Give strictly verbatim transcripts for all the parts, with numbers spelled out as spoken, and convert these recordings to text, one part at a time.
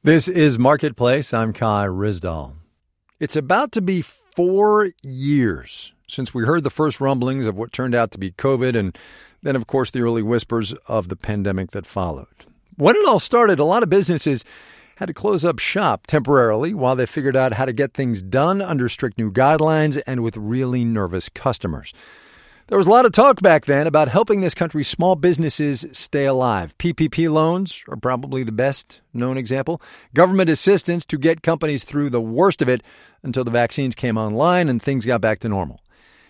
This is Marketplace. I'm Kai Ryssdal. It's about to be four years since we heard the first rumblings of what turned out to be COVID, and then, of course, the early whispers of the pandemic that followed. When it all started, a lot of businesses had to close up shop temporarily while they figured out how to get things done under strict new guidelines and with really nervous customers. There was a lot of talk back then about helping this country's small businesses stay alive. P P P loans are probably the best known example. Government assistance to get companies through the worst of it until the vaccines came online and things got back to normal.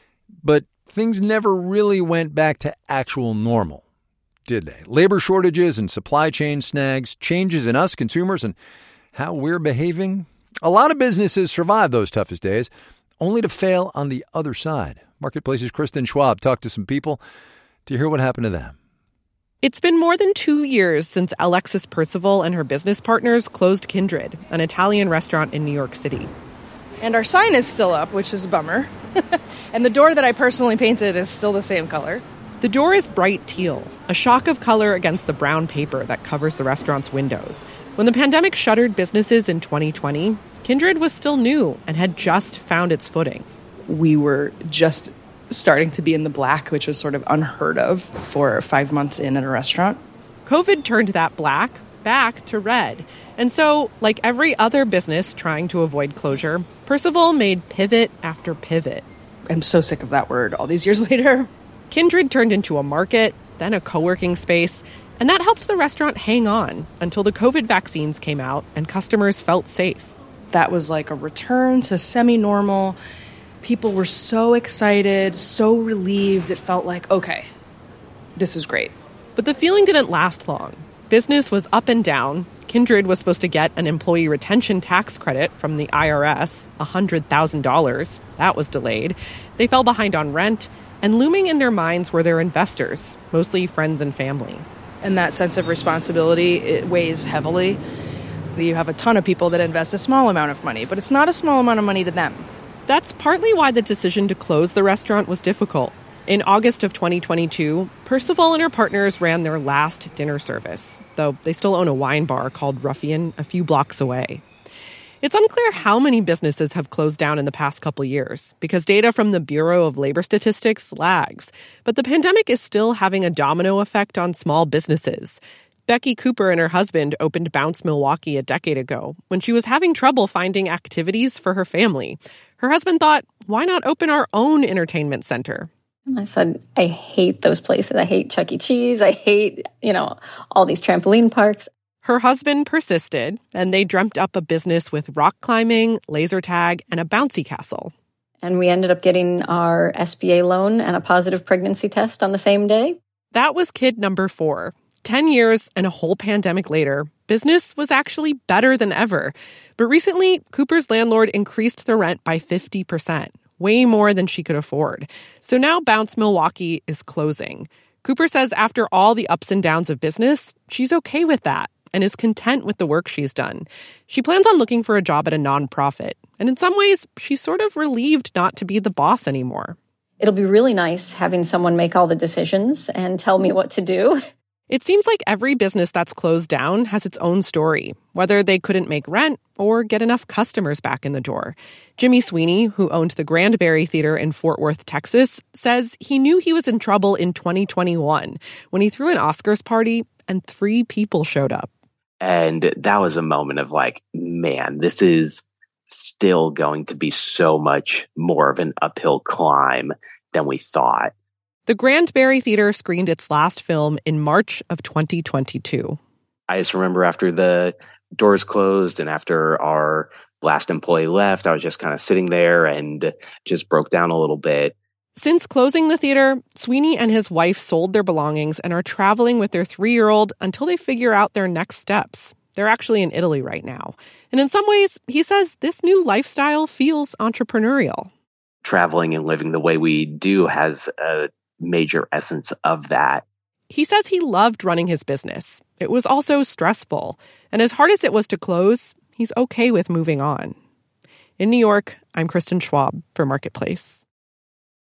But things never really went back to actual normal, did they? Labor shortages and supply chain snags, changes in us consumers and how we're behaving. A lot of businesses survived those toughest days, only to fail on the other side. Marketplace's Kristen Schwab talked to some people to hear what happened to them. It's been more than two years since Alexis Percival and her business partners closed Kindred, an Italian restaurant in New York City. And our sign is still up, which is a bummer. And the door that I personally painted is still the same color. The door is bright teal, a shock of color against the brown paper that covers the restaurant's windows. When the pandemic shuttered businesses in twenty twenty, Kindred was still new and had just found its footing. We were just starting to be in the black, which was sort of unheard of for five months in at a restaurant. COVID turned that black back to red. And so, like every other business trying to avoid closure, Percival made pivot after pivot. I'm so sick of that word all these years later. Kindred turned into a market, then a co-working space, and that helped the restaurant hang on until the COVID vaccines came out and customers felt safe. That was like a return to semi-normal. People were so excited, so relieved. It felt like, okay, this is great. But the feeling didn't last long. Business was up and down. Kindred was supposed to get an employee retention tax credit from the I R S, one hundred thousand dollars. That was delayed. They fell behind on rent, and looming in their minds were their investors, mostly friends and family. And that sense of responsibility, it weighs heavily. You have a ton of people that invest a small amount of money, but it's not a small amount of money to them. That's partly why the decision to close the restaurant was difficult. In August of twenty twenty-two, Percival and her partners ran their last dinner service, though they still own a wine bar called Ruffian a few blocks away. It's unclear how many businesses have closed down in the past couple years, because data from the Bureau of Labor Statistics lags. But the pandemic is still having a domino effect on small businesses. Becky Cooper and her husband opened Bounce Milwaukee a decade ago when she was having trouble finding activities for her family. Her husband thought, why not open our own entertainment center? I said, I hate those places. I hate Chuck E. Cheese. I hate, you know, all these trampoline parks. Her husband persisted, and they dreamt up a business with rock climbing, laser tag, and a bouncy castle. And we ended up getting our S B A loan and a positive pregnancy test on the same day. That was kid number four. Ten years and a whole pandemic later, business was actually better than ever. But recently, Cooper's landlord increased the rent by fifty percent, way more than she could afford. So now Bounce Milwaukee is closing. Cooper says after all the ups and downs of business, she's okay with that and is content with the work she's done. She plans on looking for a job at a nonprofit. And in some ways, she's sort of relieved not to be the boss anymore. It'll be really nice having someone make all the decisions and tell me what to do. It seems like every business that's closed down has its own story, whether they couldn't make rent or get enough customers back in the door. Jimmy Sweeney, who owned the Grandberry Theater in Fort Worth, Texas, says he knew he was in trouble in twenty twenty-one when he threw an Oscars party and three people showed up. And that was a moment of like, man, this is still going to be so much more of an uphill climb than we thought. The Grandberry Theater screened its last film in March of twenty twenty-two. I just remember after the doors closed and after our last employee left, I was just kind of sitting there and just broke down a little bit. Since closing the theater, Sweeney and his wife sold their belongings and are traveling with their three-year-old until they figure out their next steps. They're actually in Italy right now. And in some ways, he says this new lifestyle feels entrepreneurial. Traveling and living the way we do has a major essence of that. He says he loved running his business. It was also stressful. And as hard as it was to close, he's okay with moving on. In New York, I'm Kristen Schwab for Marketplace.